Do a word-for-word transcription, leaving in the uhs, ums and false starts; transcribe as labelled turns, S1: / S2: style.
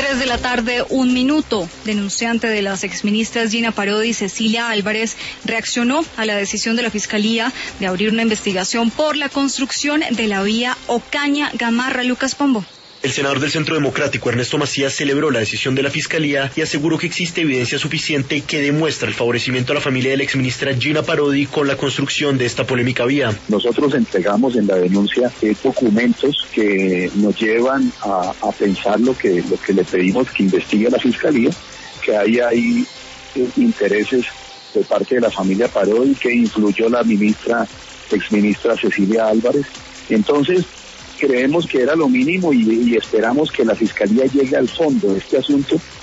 S1: Tres de la tarde, un minuto. Denunciante de las exministras Gina Parodi y Cecilia Álvarez reaccionó a la decisión de la Fiscalía de abrir una investigación por la construcción de la vía Ocaña-Gamarra. Lucas Pombo.
S2: El senador del Centro Democrático, Ernesto Macías, celebró la decisión de la Fiscalía y aseguró que existe evidencia suficiente que demuestra el favorecimiento a la familia de la exministra Gina Parodi con la construcción de esta polémica vía.
S3: Nosotros entregamos en la denuncia eh, documentos que nos llevan a, a pensar lo que, lo que le pedimos que investigue la Fiscalía, que hay ahí eh, intereses de parte de la familia Parodi que influyó la ministra, exministra Cecilia Álvarez. Entonces, creemos que era lo mínimo y, y esperamos que la Fiscalía llegue al fondo de este asunto